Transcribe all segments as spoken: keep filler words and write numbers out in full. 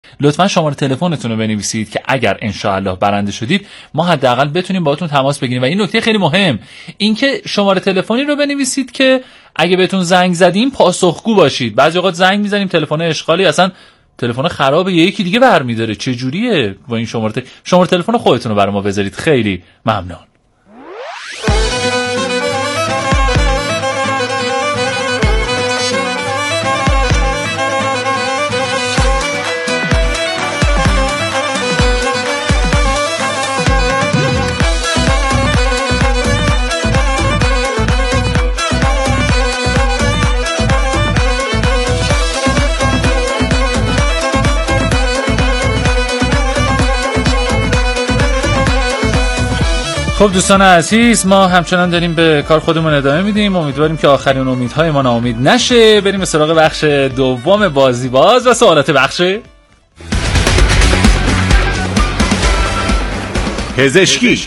لطفاً شماره تلفنتون رو بنویسید که اگر انشاءالله برنده شدید ما حداقل بتونیم باهاتون تماس بگیریم. و این نکته خیلی مهم، اینکه شماره تلفنی رو بنویسید که اگه بهتون زنگ زدیم پاسخگو باشید. بعضی اوقات زنگ میزنیم تلفن اشغالی، اصلا تلفن خرابه، یکی دیگه برمی‌داره. چه جوریه با این شماره ت... شماره تلفن خودتون رو برای ما بذارید. خیلی ممنون. خب دوستان عزیز، ما همچنان داریم به کار خودمون ادامه میدیم. امیدواریم که آخرین امیدهای ما ناامید نشه. بریم سراغ بخش دوم بازی باز و سوالات بخش پزشکی.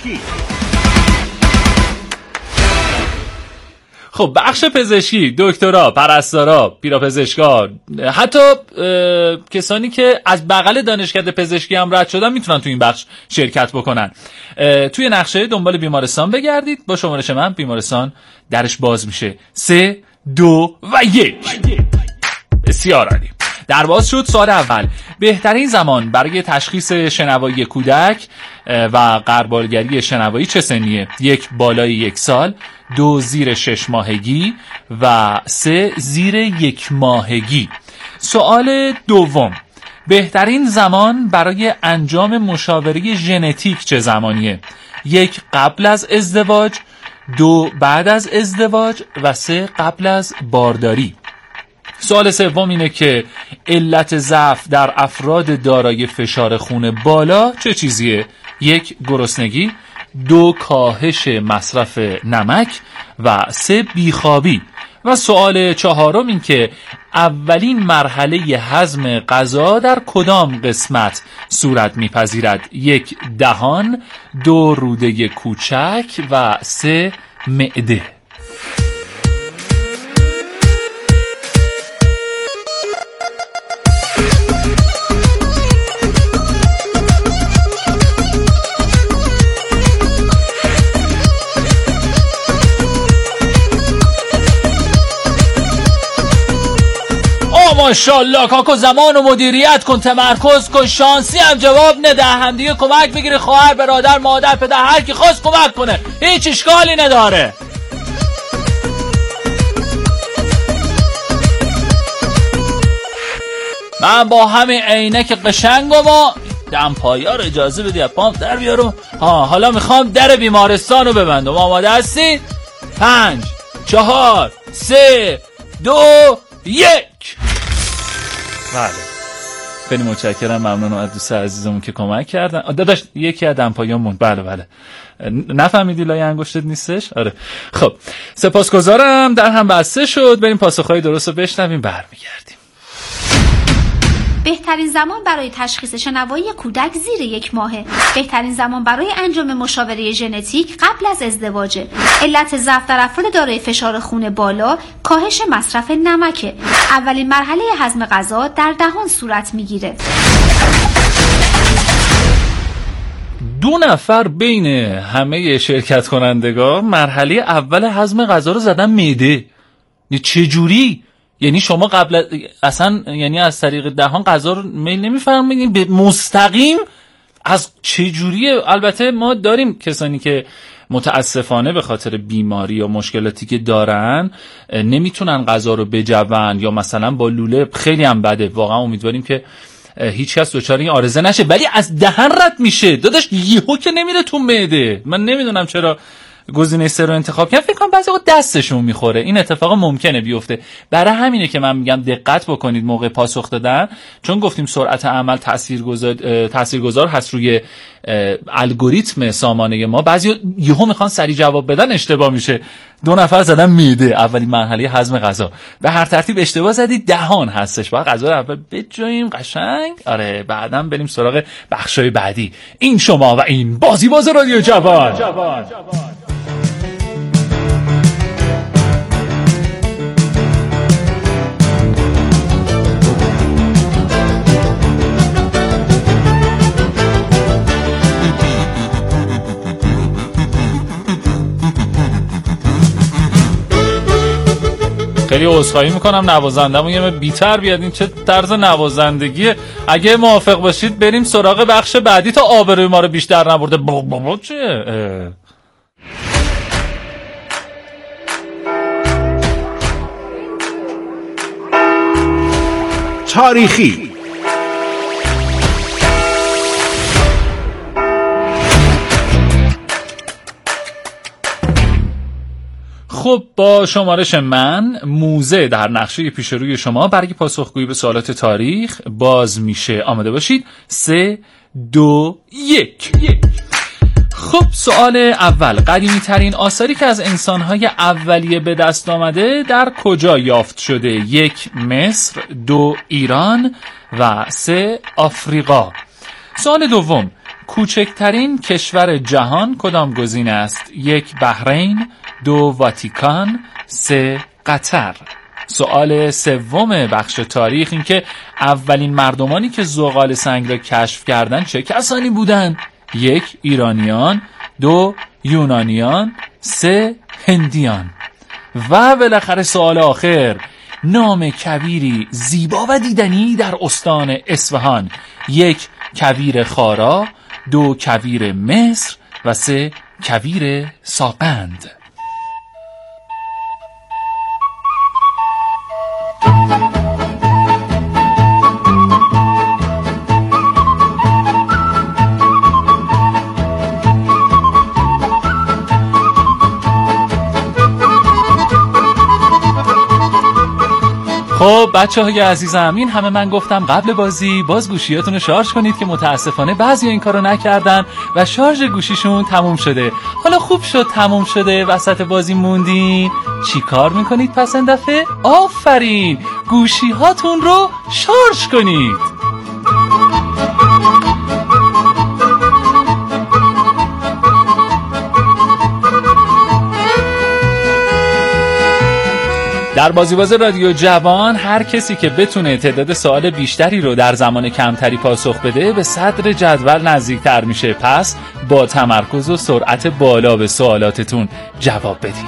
خب بخش پزشکی، دکترا، پرستارا، پیراپزشکا، حتی کسانی که از بغل دانشکده پزشکی هم رد شدن میتونن تو این بخش شرکت بکنن. توی نقشه دنبال بیمارستان بگردید، با شمارش من بیمارستان درش باز میشه. سه، دو و یک. بسیار عالی. در باز شد. سوال اول: بهترین زمان برای تشخیص شنوایی کودک و غربالگری شنوایی چه سنیه؟ یک، بالای یک سال، دو، زیر شش ماهگی و سه، زیر یک ماهگی. سوال دوم: بهترین زمان برای انجام مشاوره ژنتیک چه زمانیه؟ یک، قبل از ازدواج، دو، بعد از ازدواج و سه، قبل از بارداری. سوال سوم اینه که علت ضعف در افراد دارای فشار خون بالا چه چیزیه؟ یک، گرسنگی، دو، کاهش مصرف نمک و سه، بیخوابی. و سوال چهارم این که اولین مرحله هضم غذا در کدام قسمت صورت میپذیرد؟ یک، دهان، دو، روده کوچک و سه، معده. ماشاءالله کاکو، زمان و مدیریت کن، تمرکز کن، شانسی هم جواب نده، همدیگه کمک بگیری، خواهر، برادر، مادر، پدر، هر کی خواست کمک کنه، هیچ اشکالی نداره. من با همین عینک قشنگم و دمپایا رو اجازه بدی پام در بیارم. ها حالا میخوام در بیمارستان رو ببندم. آماده هستی؟ پنج، چهار، سه، دو، یک. بله، خیلی متشکرم، ممنونم از دوست عزیزمون که کمک کردن. داداش یکی از دمپایامون. بله بله، نفهمیدی لای انگشتت نیستش؟ آره. خب سپاسگزارم، در هم بسته شد. بریم پاسخهای درست رو بشنویم، برمیگردیم. بهترین زمان برای تشخیص شنوایی کودک زیر یک ماهه. بهترین زمان برای انجام مشاوره ژنتیک قبل از ازدواجه. علت ضعف در افراد دارای فشار خون بالا کاهش مصرف نمکه. اولین مرحله هضم غذا در دهان صورت میگیره. دو نفر بین همه شرکت کنندگان مرحله اول هضم غذا رو زدن معده. چه جوری؟ یعنی شما قبل اصلا یعنی از طریق دهان غذا رو میل نمیفرمایید به مستقیم؟ از چه جوریه؟ البته ما داریم کسانی که متاسفانه به خاطر بیماری یا مشکلاتی که دارن نمیتونن غذا رو بجون یا مثلا با لوله، خیلی هم بده واقعا. امیدواریم که هیچ کس دچار این عارضه نشه، ولی از دهن رد میشه داداش، یهو که نمیره تو معده. من نمیدونم چرا گزینه سه رو انتخاب کردن. فکر کنم بعضی وقت دستشون میخوره، این اتفاق ممکنه بیفته. برای همینه که من میگم دقت بکنید موقع پاسخ دادن، چون گفتیم سرعت عمل تاثیرگذار تاثیرگذار هست روی الگوریتم سامانه ما. بعضی یهو میخوان سریع جواب بدن، اشتباه میشه. دو نفر زدن معده، اولین مرحله هضم غذا. به هر ترتیب اشتباه زدید، دهان هستش. باید غذا رو اول بجویم قشنگ. آره، بعدم بریم سراغ بخشای بعدی. این شما و این بازی باز رادیو جوان. جوان. خیلی عذرخواهی میکنم، نوازندمون یه بی‌تر بیاد. این چه طرز نوازندگیه؟ اگه موافق باشید بریم سراغ بخش بعدی تا آبروی ما رو بیشتر نبرده. بابا چیه؟ تاریخی. خب با شمارش من، موزه در نقشه پیش روی شما برای پاسخگویی به سوالات تاریخ باز میشه. آماده باشید. سه دو یک. خب سوال اول، قدیمی ترین آثاری که از انسانهای اولیه به دست آمده در کجا یافت شده؟ یک مصر، دو ایران و سه آفریقا. سوال دوم، کوچکترین کشور جهان کدام گزینه است؟ یک بحرین، دو واتیکان، سه قطر. سوال سوم بخش تاریخ این که اولین مردمانی که زغال سنگ را کشف کردند چه کسانی بودند؟ یک ایرانیان، دو یونانیان، سه هندیان. و بالاخره سوال آخر، نام کویری زیبا و دیدنی در استان اصفهان. یک کویر خارا، دو کویر مصر و سه کویر ساقند. خب بچه های عزیزم، این همه من گفتم قبل بازی باز گوشیاتون رو شارژ کنید که متاسفانه بعضی این کارو نکردن و شارژ گوشیشون تموم شده. حالا خوب شد تموم شده، وسط بازی موندین، چی کار میکنید پس این دفعه؟ آفرین، گوشی هاتون رو شارژ کنید. در بازیباز رادیو جوان هر کسی که بتونه تعداد سوال بیشتری رو در زمان کمتری پاسخ بده به صدر جدول نزدیکتر میشه. پس با تمرکز و سرعت بالا به سوالاتتون جواب بدین.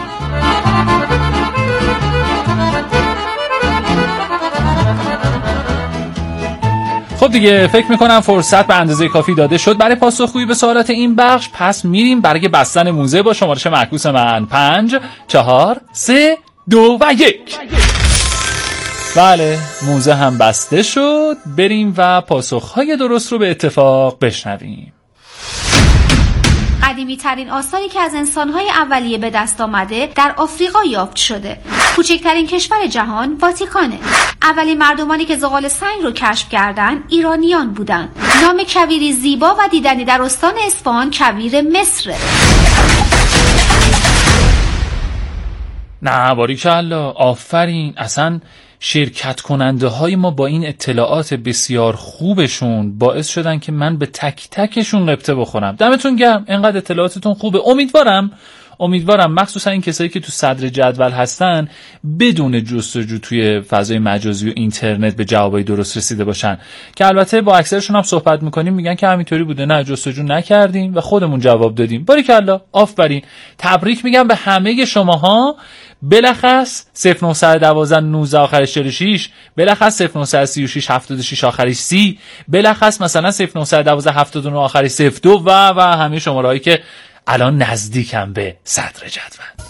خب دیگه فکر میکنم فرصت به اندازه کافی داده شد برای پاسخگویی به سوالات این بخش. پس میریم برای بستن موزه با شمارش معکوس من. پنج، چهار، سه، دو و یک. بله موزه هم بسته شد. بریم و پاسخهای درست رو به اتفاق بشنویم. قدیمی ترین آثاری که از انسانهای اولیه به دست آمده در آفریقا یافت شده. کوچکترین کشور جهان واتیکانه. اولین مردمانی که زغال سنگ رو کشف کردن ایرانیان بودن. نام کویری زیبا و دیدنی در استان اصفهان کویر مصره. نه باریکالله، آفرین. اصلا شرکت کننده های ما با این اطلاعات بسیار خوبشون باعث شدن که من به تک تکشون غبطه بخورم. دمتون گرم، اینقدر اطلاعاتتون خوبه. امیدوارم امیدوارم مخصوصا این کسایی که تو صدر جدول هستن بدون جستجو توی فضای مجازی و اینترنت به جوابای درست رسیده باشن، که البته با اکثرشون هم صحبت میکنیم میگن که همینطوری بوده، نه جستجو نکردیم و خودمون جواب دادیم. باریکالله، آفرین. تبریک میگم به همه شماها. بلخص صفر نه یک دو نوزده آخرش چهل و شش، بلخص صفر نه سه شش هفتاد و شش آخرش سی، بلخص مثلا صفر نه یک دو هفتاد و نه آخرش صفر دو و و همه شمارهایی که الان نزدیکم به صدر جدول.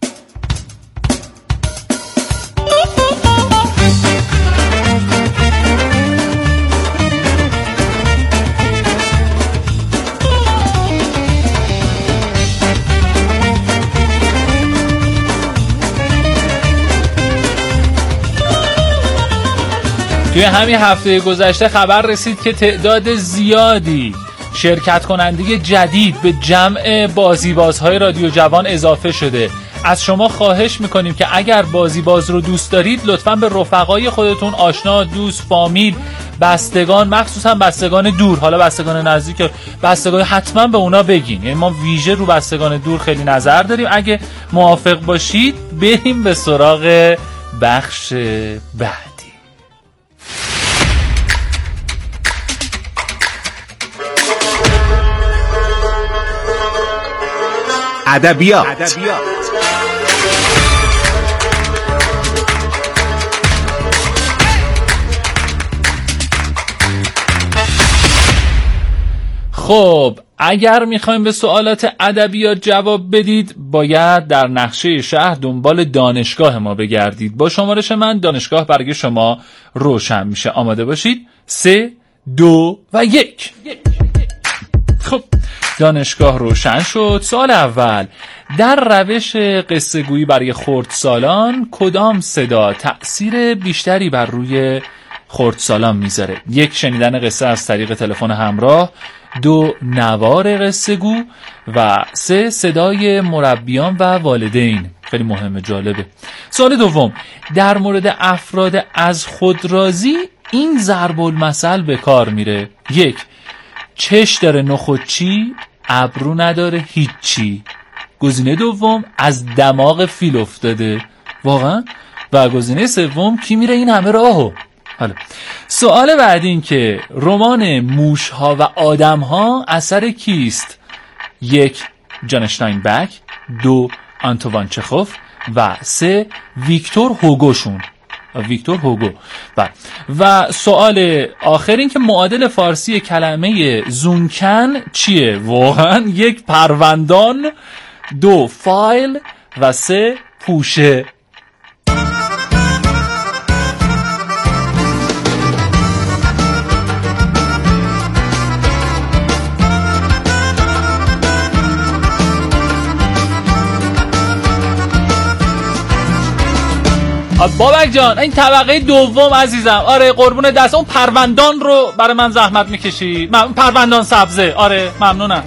توی همین هفته گذشته خبر رسید که تعداد زیادی شرکت کننده جدید به جمع بازیبازهای رادیو جوان اضافه شده. از شما خواهش میکنیم که اگر بازیباز رو دوست دارید لطفاً به رفقای خودتون، آشنا، دوست، فامیل، بستگان، مخصوصا بستگان دور، حالا بستگان نزدیک، بستگان حتما به اونا بگین. یعنی ما ویژه رو بستگان دور خیلی نظر داریم. اگه موافق باشید بریم به سراغ بخش بعدی. ادبیات. خب اگر میخوایم به سوالات ادبیات جواب بدید باید در نقشه شهر دنبال دانشگاه ما بگردید. با شمارش من دانشگاه برای شما روشن میشه. آماده باشید. سه، دو و یک. خب دانشگاه روشن شد. سوال اول: در روش قصه گویی برای خردسالان کدام صدا تأثیر بیشتری بر روی خردسالان میذاره؟ یک، شنیدن قصه از طریق تلفن همراه. دو، نوار قصه گو. و سه، صدای مربیان و والدین. خیلی مهمه، جالبه. سوال دوم: در مورد افراد از خود راضی این ضرب المثل به کار میره. یک، چش داره نخودچی، ابرو نداره هیچی. گزینه دوم: از دماغ فیل افتاده. واقعا؟ و گزینه سوم: کی میره این همه راهو؟ حالا سوال بعد این که رمان موشها و آدمها اثر کیست؟ یک، جان اشتاینبک. دو، آنتوان چخوف. و سه، ویکتور هوگوشون. ویکتور هوگو. و و سوال آخر این که معادل فارسی کلمه زونکن چیه؟ واقعا یک، پروندان. دو، فایل. و سه، پوشه. بابک جان این طبقه دوم عزیزم. آره قربون دست. اون پروندان رو برای من زحمت میکشی؟ من پروندان سبزه. آره ممنونم.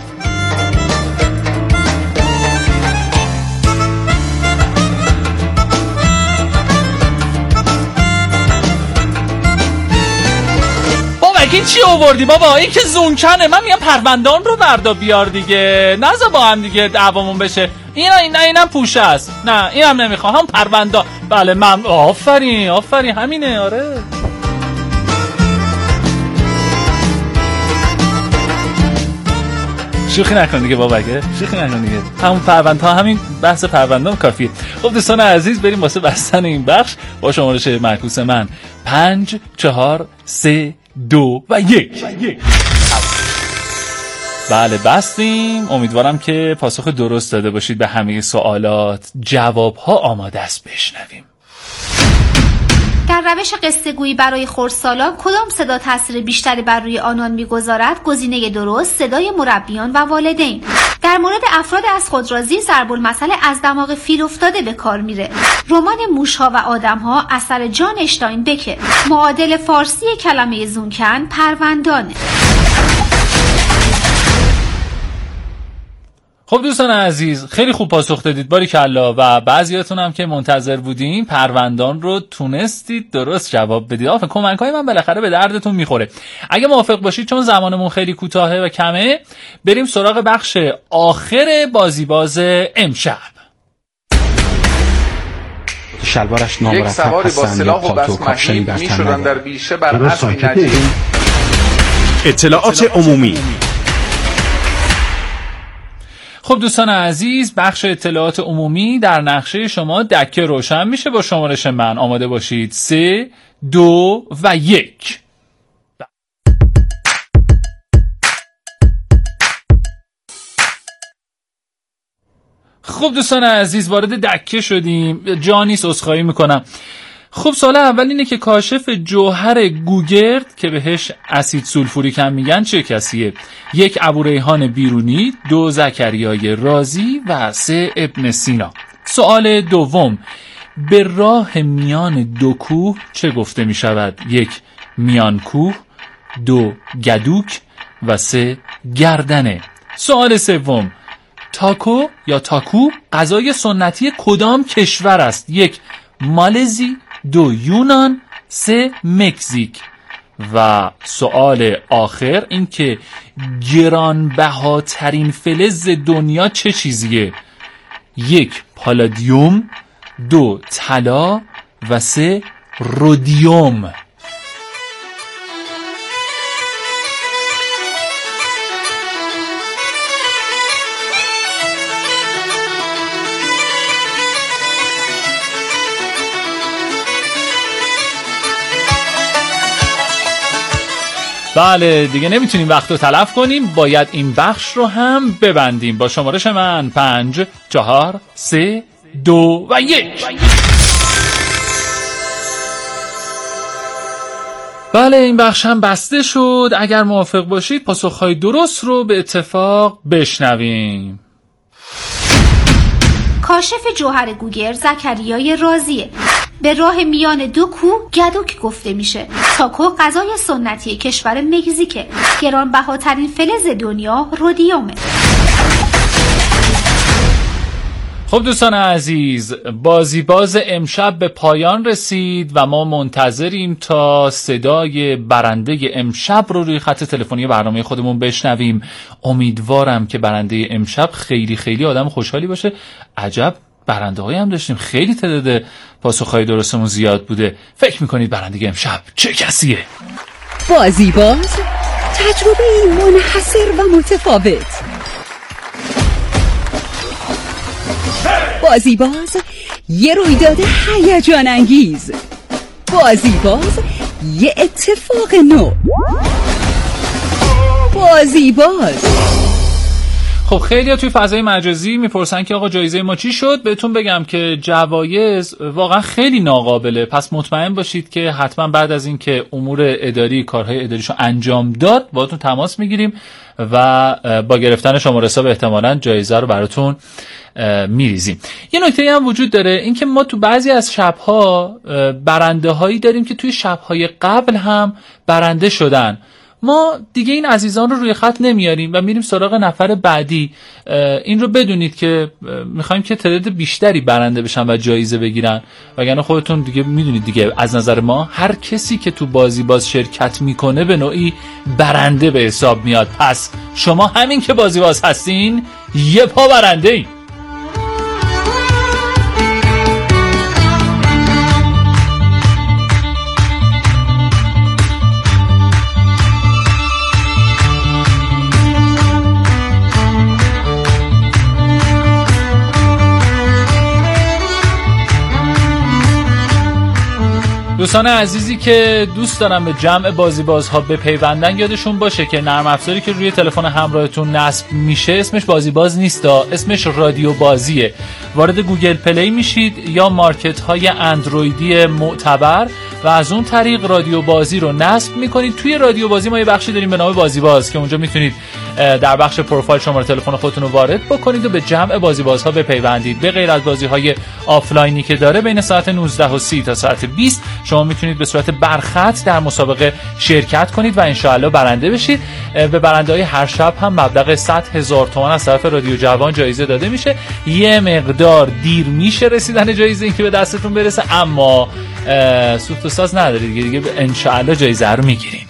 این چی آوردی بابا؟ این که زونکنه. من میگم پروندان رو بردا بیار دیگه. نذار با هم دیگه دعوامون بشه. اینا اینا اینم پوشه است. نه اینم نمیخوام. هم پروندان. بله من آفرین آفرین همینه. آره شوخی نکن دیگه بابا. شوخی نکن دیگه. همون پروندها، همین بحث پروندان کافیه. خب دوستان عزیز بریم واسه بستن این بخش با شمارش معکوس من پنج، چهار، سه، دو و یک. بله بستیم. امیدوارم که پاسخ درست داده باشید به همه سوالات. جوابها آماده است، بشنویم. در روش قصه گویی برای خردسالان کدام صدا تاثیر بیشتری بر روی آنان میگذارد؟ گزینه درست صدای مربیان و والدین. در مورد افراد از خود راضی ضرب المثل از دماغ فیل افتاده به کار میره. رمان موشها و آدمها اثر جان اشتاینبک. معادل فارسی کلمه زونکن پروندانه. خب دوستان عزیز خیلی خوب پاسخ دادید، باریکلا. و بعضیاتون هم که منتظر بودین پروندان رو تونستید درست جواب بدید. آفرین، کمک‌های من بالاخره به دردتون میخوره. اگه موافق باشید چون زمانمون خیلی کوتاهه و کمه، بریم سراغ بخش آخر بازیباز امشب. شلوارش نامرتب یک سواری با سلاح و بس مهیب میشدن در بیشه بر اسبی نجیب. اطلاعات عمومی. خب دوستان عزیز بخش اطلاعات عمومی در نقشه شما دکه روشن میشه. با شمارش من آماده باشید. سه، دو و یک. خب دوستان عزیز وارد دکه شدیم. جانیس عذرخواهی میکنم. خب سوال اول اینه که کاشف جوهر گوگرد که بهش اسید سولفوریک هم میگن چه کسیه؟ یک، ابوریحان بیرونی. دو، زکریای رازی. و سه، ابن سینا. سوال دوم: به راه میان دو کوه چه گفته می شود؟ یک، میان کوه. دو، گدوک. و سه، گردنه. سوال سوم: تاکو یا تاکو غذای سنتی کدام کشور است؟ یک، مالزی. دو، یونان. سه، مکزیک. و سوال آخر این که گرانبهاترین فلز دنیا چه چیزیه؟ یک، پالادیوم. دو، طلا. و سه، رودیوم. بله دیگه نمیتونیم وقت رو تلف کنیم، باید این بخش رو هم ببندیم با شمارش من پنج چهار سه دو و یک. بله این بخش هم بسته شد. اگر موافق باشید پاسخهای درست رو به اتفاق بشنویم. کاشف جوهر گوگرد زکریای رازیه. به راه میان دو کوه گدوک گفته میشه. تاکو غذای سنتی کشور مکزیکه. گرانبهاترین فلز دنیا رودیومه. خب دوستان عزیز، بازی باز امشب به پایان رسید و ما منتظریم تا صدای برنده امشب رو روی خط تلفنی برنامه خودمون بشنویم. امیدوارم که برنده امشب خیلی خیلی آدم خوشحالی باشه. عجب برنده هایی هم داشتیم، خیلی تعداد پاسخهای درستمون زیاد بوده. فکر میکنید برنده امشب چه کسیه؟ بازی باز تجربه منحصر و متفاوت. بازی باز یه رویداد هیجان انگیز. بازی باز یه اتفاق نو. بازی باز. خب خیلی ها توی فضای مجازی میپرسن که آقا جایزه ما چی شد. بهتون بگم که جوایز واقعا خیلی ناقابله، پس مطمئن باشید که حتما بعد از این که امور اداری کارهای اداریشو انجام داد باهاتون تماس میگیریم و با گرفتن شماره حساب احتمالاً جایزه رو براتون میریزیم. یه نکته هم وجود داره، این که ما تو بعضی از شبها برنده هایی داریم که توی شبهای قبل هم برنده شدن. ما دیگه این عزیزان رو روی خط نمیاریم و میریم سراغ نفر بعدی. این رو بدونید که میخوایم که تعداد بیشتری برنده بشن و جایزه بگیرن، وگرنه خودتون دیگه میدونید دیگه از نظر ما هر کسی که تو بازی باز شرکت میکنه به نوعی برنده به حساب میاد. پس شما همین که بازی باز هستین یه پا برنده این. دوستان عزیزی که دوست دارن به جمع بازی بازها بپیوندن یادشون باشه که نرم افزاری که روی تلفن همراهتون نصب میشه اسمش بازی باز نیست، اسمش رادیو بازیه. وارد گوگل پلی میشید یا مارکت های اندرویدی معتبر و از اون طریق رادیو بازی رو نصب میکنید. توی رادیو بازی ما یه بخشی داریم به نام بازی باز که اونجا میتونید در بخش پروفایل شماره تلفن خودتون رو وارد بکنید و به جمع بازی بازها بپیوندید. به غیر از بازی های آفلاینی که داره بین ساعت نوزده و سی تا ساعت بیست شما میتونید به صورت برخط در مسابقه شرکت کنید و انشاءالله برنده بشید. به برنده های هر شب هم مبلغ صد هزار تومان از طرف رادیو جوان جایزه داده میشه. یه مقدار دیر میشه رسیدن جایزه این که به دستتون برسه، اما سوخت و ساز ندارید دیگه، دیگه انشاءالله جایزه رو میگیریم.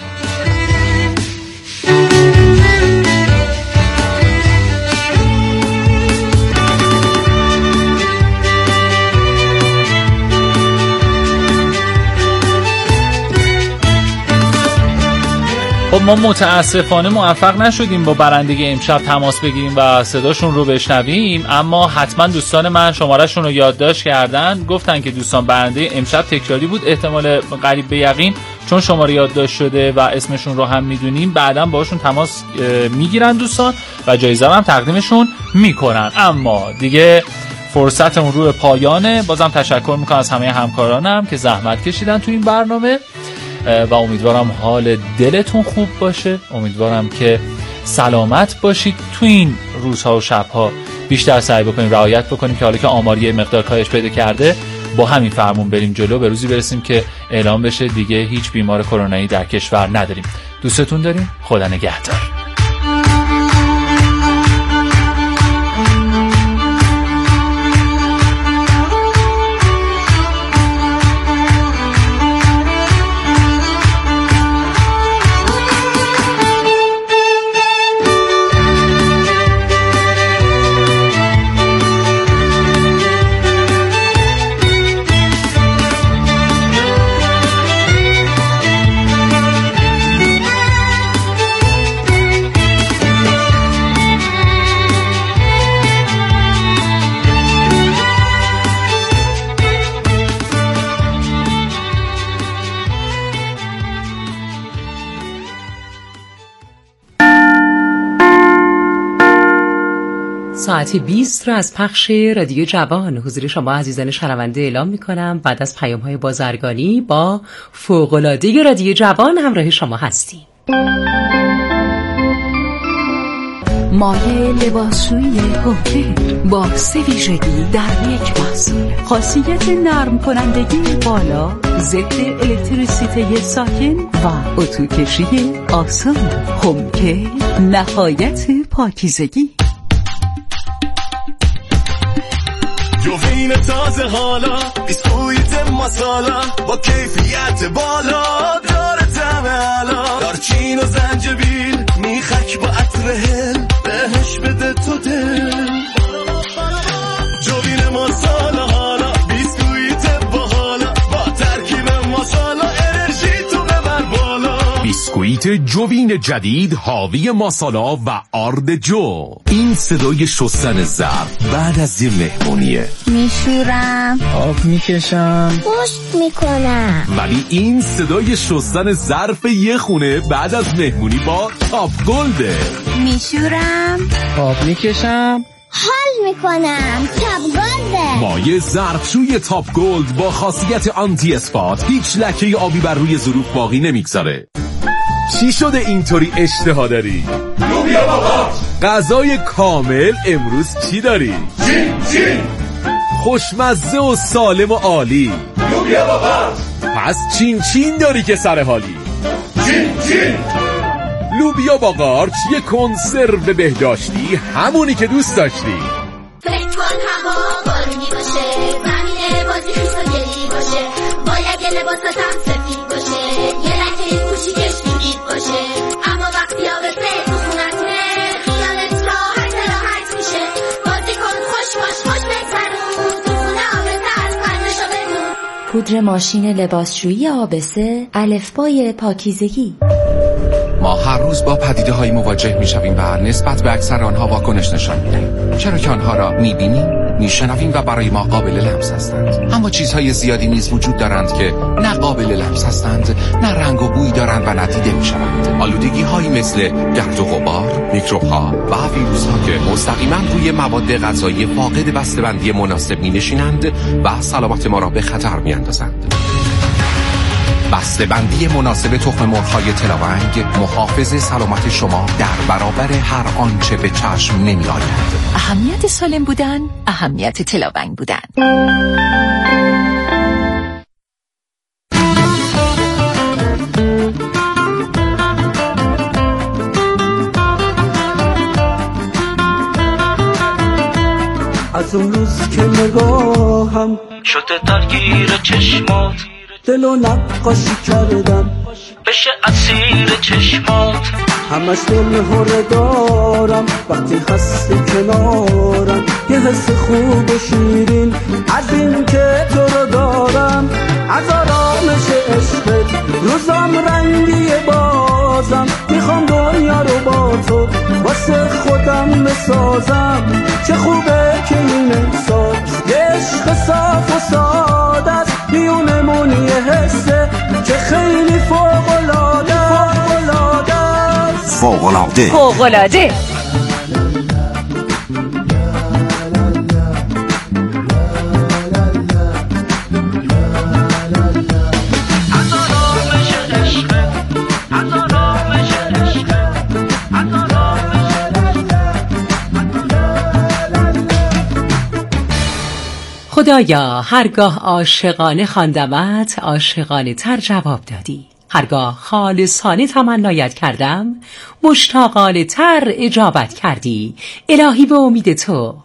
خب ما متاسفانه موفق نشدیم با برنده امشب تماس بگیریم و صداشون رو بشنویم، اما حتما دوستان من شمارهشون رو یادداشت کردن، گفتن که دوستان برنده امشب تکراری بود، احتمال قریب به یقین چون شماره یادداشت شده و اسمشون رو هم میدونیم بعداً باهاشون تماس میگیرن دوستان و جایزه هم تقدیمشون میکنن. اما دیگه فرصت اون رو پایانه. بازم تشکر میکنم از همه همکارانم که زحمت کشیدن تو این برنامه و امیدوارم حال دلتون خوب باشه. امیدوارم که سلامت باشید. تو این روزها و شبها بیشتر سعی بکنیم رعایت بکنیم که حالا که آماری مقدار کاهش پیدا کرده با همین فرمون بریم جلو، به روزی برسیم که اعلام بشه دیگه هیچ بیمار کرونایی در کشور نداریم. دوستتون داریم. خدا نگهدار. ساعت بیست را از پخش رادیو جوان حضور شما عزیزان شنونده اعلام می‌کنم. بعد از پیام‌های بازرگانی با فوق‌العاده رادیو جوان همراه شما هستیم. مایع لباسشویی هوکر با سه ویژگی در یک محصول. خاصیت نرم کنندگی بالا، ضد الکتریسیته ساکن و اتوکشی آسان. هوکر نهایت پاکیزگی. جوین تازه حالا بیسکویت مسالا با کیفیت بالا داره طعم علا، دارچین و زنجبیل میخک با عطر هل بهش بده تو دل. جوین مسالا حالا بیسکویت باحالا با ترکیب مسالا انرژی تو ببر بالا. بیسکویت جوین جدید حاوی ماسالا و آرد جو. این صدای شستن ظرف بعد از یه مهمونیه. میشورم، آب میکشم، پشت میکنم. ولی این صدای شستن ظرف یه خونه بعد از مهمونی با تاپ گلده. میشورم، آب میکشم، حال میکنم. تاپ گلده. مایع ظرفشوی تاپ گلد با خاصیت آنتی اسپات هیچ لکه آبی بر روی ظروف باقی نمیگذاره. چی شده اینطوری اشتها داری؟ لوبیا بابا. غذای کامل امروز چی داری؟ چین چین. خوشمزه و سالم و عالی. لوبیا بابا. پس چین چین داری که سر حالی. چین چین. لوبیا با قارچ یه کنسرو بهداشتی، همونی که دوست داشتی. فکر کن هوا بارونی باشه، زمین بازی خیس و گلی باشه، باید یه لباساتم سفید باشه، یه لکه گوشی کشمیدید باشه، اما وقتی آبسه تو خونتونه خیالت راحت راحت میشه. بازی کن خوش باش خوش بگذرون، تو خونه آبسه از قدرشو بدون. پودر ماشین لباسشویی آبسه، الفبای پاکیزگی. ما هر روز با پدیده های مواجه می شویم و نسبت به اکثر آنها واکنش نشان می دهیم، چرا که آنها را می بینیم، می شنویم و برای ما قابل لمس هستند. اما چیزهای زیادی نیز وجود دارند که نه قابل لمس هستند، نه رنگ و بوی دارند و نه دیده می شوند. آلودگی هایی مثل گرد و غبار، میکروب ها و ویروس ها که مستقیما روی مواد غذایی فاقد بسته‌بندی مناسب می نشینند و سلامت ما را به خطر می اندازند. بسته‌بندی مناسب تخم مرغ‌های تلاونگ محافظ سلامت شما در برابر هر آنچه به چشم نمی آید. اهمیت سالم بودن، اهمیت تلاونگ بودن. از اون روز که نگاهم شده درگیر چشمات، دل و نقاشی کردم بشه اسیر چشمات، همش دل هره دارم وقتی هستی کنارم، یه حس خوب و شیرین از این که تو رو دارم، از آرامش عشقت روزام رنگی بازم، میخوام دنیا رو با تو واسه خودم بسازم، چه خوبه که این احساس یه عشق صاف و ساده است، میونمون یه حسه که خیلی فوق‌العاده فوق‌العاده فوق‌العاده. خدایا هرگاه عاشقانه خواندمت عاشقانه تر جواب دادی، هرگاه خالصانه تمنایت کردم مشتاقانه تر اجابت کردی. الهی به امید تو.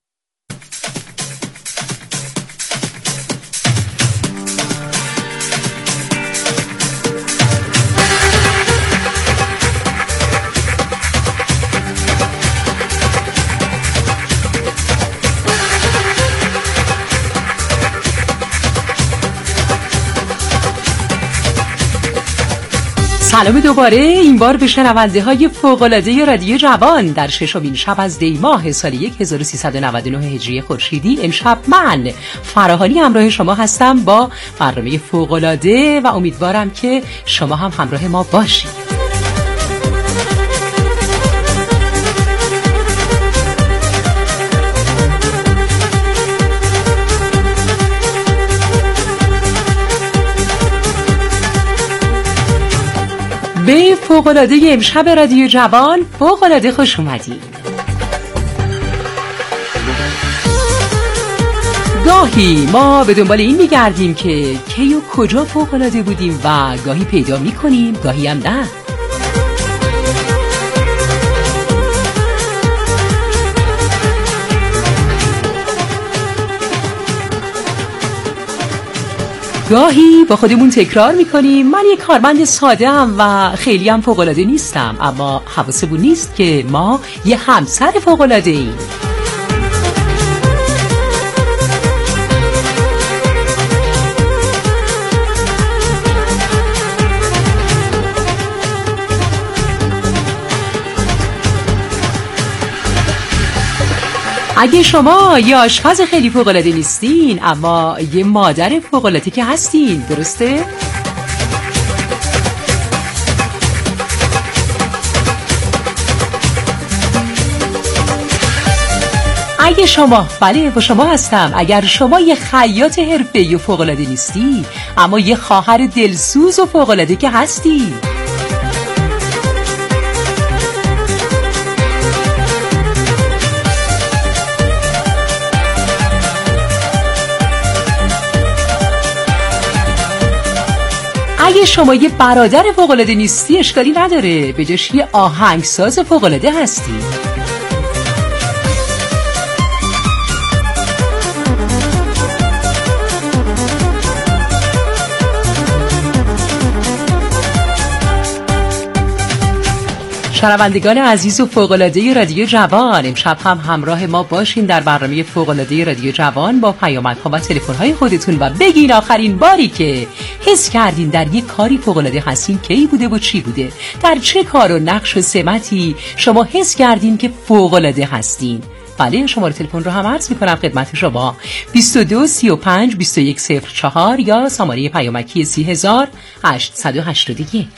سلام دوباره، این بار به شنونده های فوق‌العاده رادیو جوان در ششمین شب از دی ماه سال هزار و سیصد و نود و نه هجری خورشیدی. امشب من فراهانی همراه شما هستم با برنامه فوق‌العاده و امیدوارم که شما هم همراه ما باشید. به فوق‌العاده امشب رادیو جوان فوق‌العاده خوش اومدید. گاهی ما به دنبال این میگردیم که کی و کجا فوق‌العاده بودیم و گاهی پیدا میکنیم گاهی هم نه. گاهی با خودمون تکرار میکنیم من یک کارمند ساده ام و خیلی هم فوق‌العاده نیستم، اما حواسمون نیست که ما یه همسر فوق‌العاده ایم. اگه شما یه آشپز خیلی فوق‌العاده نیستین اما یه مادر فوق‌العاده که هستین، درسته؟ اگه شما، بله با شما هستم، اگر شما یه خیاط حرفه‌ای و فوق‌العاده نیستی اما یه خواهر دلسوز و فوق‌العاده که هستی، اگه شما یه برادر فوق‌العاده نیستی اشکالی نداره، به جاش یه آهنگساز فوق‌العاده هستی. شنوندگان عزیز و فوق‌العاده رادیو جوان، امشب هم همراه ما باشین در برنامه فوق‌العاده رادیو جوان با پیامک‌ها و تلفن‌های خودتون و بگین آخرین باری که حس کردین در یک کاری فوق‌العاده هستین کی بوده و چی بوده؟ در چه کار و نقش و سمتی شما حس کردین که فوق‌العاده هستین؟ بله، شماره تلفن رو هم عرض می‌کنم خدمت شما بیست و دو سی و پنج بیست و یک صفر چهار یا شماره پیامکی سی هزار هشتصد و هشتاد و یک.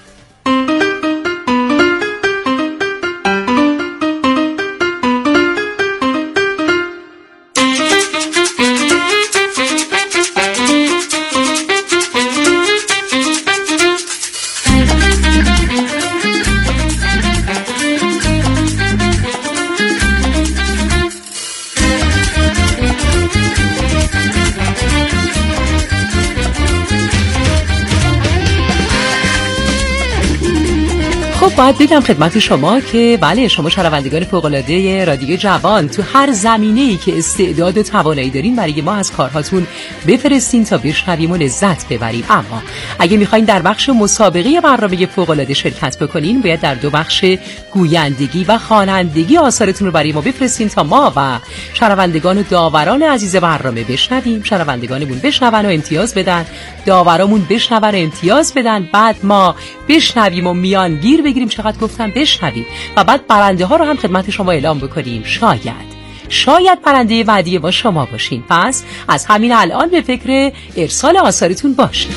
باید بگم خدمت شما که بله، شما شنوندگان فوق‌العاده رادیو جوان تو هر زمینه‌ای که استعداد و توانایی دارین برای ما از کارهاتون بفرستین تا بشنویم و لذت ببریم. اما اگه میخواین در بخش مسابقه برنامه فوق‌العاده شرکت بکنین باید در دو بخش گویندگی و خوانندگی آثارتون رو برای ما بفرستین تا ما و شنوندگان و داوران عزیز برنامه بشنویم، شنوندگانمون بشنون و امتیاز بدن، داورامون بشنون و امتیاز بدن، بعد ما بشنویم و میانگیر بگیریم چقدر گفتم بشنویم و بعد برنده ها رو هم خدمت شما اعلام بکنیم. شاید شاید برنده بعدی با شما باشین. پس از همین الان به فکر ارسال آثارتون باشین.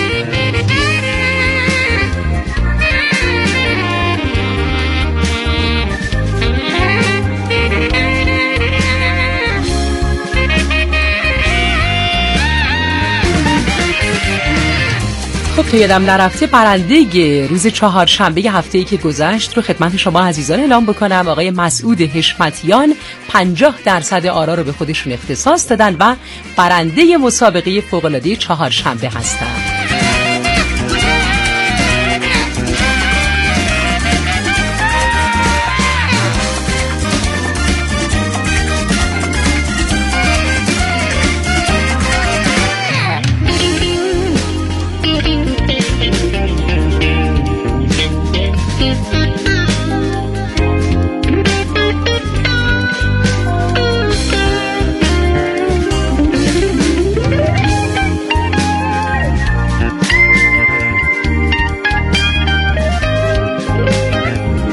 خب که یادم نرفته برنده روز چهارشنبه هفته‌ای که گذشت رو خدمت شما عزیزان اعلام بکنم. آقای مسعود حشمتیان پنجاه درصد آرا رو به خودشون اختصاص دادن و برنده مسابقه فوق‌العاده چهارشنبه هستن.